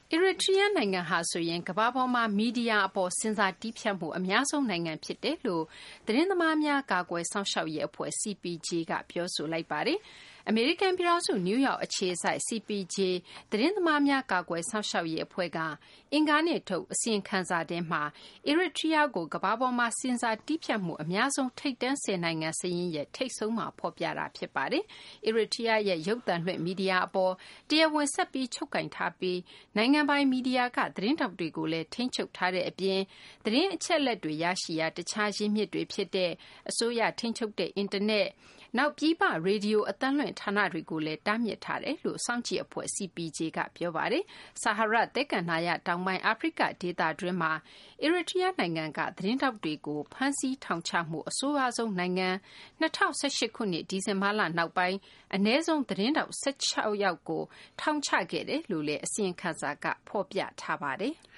Eritrea နိုင်ငံဟာဆိုရင်ကမ္ဘာပေါ်မှာမီဒီယာအပေါ်စဉ်းစားတီးဖြတ်မှုအများဆုံးနိုင်ငံဖြစ်တယ်လို့သတင်းသမားများကာကွယ်စောင့်ရှောက်ရေးအဖွဲ့ CPJ ကပြောဆိုလိုက်ပါတယ်။အမေရိကန်ပြည်ထောင်စုနယူးယောက်အခြေစိုက် CPJ သတင်းသမားများကာကွယ်စောင့်ရှောက်ရေးအဖွဲ့ကအင်္ဂါနေ့ထုတ်အစီရင်ခံစာထဲမှာ Eritrea ကိုကမ္ဘာပေါ်မှာစဉ်းစားတီးဖြတ်မှုအများဆုံးထိပ်တန်း10နိုင်ငံစာရင်းရဲ့ထိပ်ဆုံးမှာဖော်ပြတာဖြစ်ပါတယ်။ Eritrea ရဲ့ရုပ်သံလွှင့်မီဒီယာအပေါ်တရားဝင်ဆက်ပြီးချုပ်ကိုင်ထားပြီးနိုင်ငံပိုင်မီဒီယာကသတင်းထောက်တွေကိုလည်းထိန်းချုပ်ထားတဲ့အပြင်သတင်းအချက်အလက်တွေရရှိရာတခြားရင်းမြစ်တွေဖြစ်တဲ့အစိုးရထိန်းချုပ်တဲ့အင်တာနက်နောက်ပြည်ပရေဒီယိုအသံလွှင့်ဌာနတွေကိုလည်းတားမြစ်ထားတယ်လို့စောင့်ကြည့်အဖွဲ့ CPJ ကပြောပါတယ်။ဆာဟာရသဲကန္တာရတောင်ပိုင်းအာဖရိကဒေသတွင်းမှာ Eritrea နိုင်ငံကသတင်းထောက်တွေကိုဖမ်းဆီးထောင်ချမှုအဆိုးရွားဆုံးနိုင်ငံ2018ခုနှစ်ဒီဇင်ဘာလနောက်ပိုင်းအနည်းဆုံးသတင်းထောက်16ယောက်ကိုထောင်ချခဲ့တယ်လို့လည်းအစီရင်ခံစာကဖော်ပြထားပါတယ်။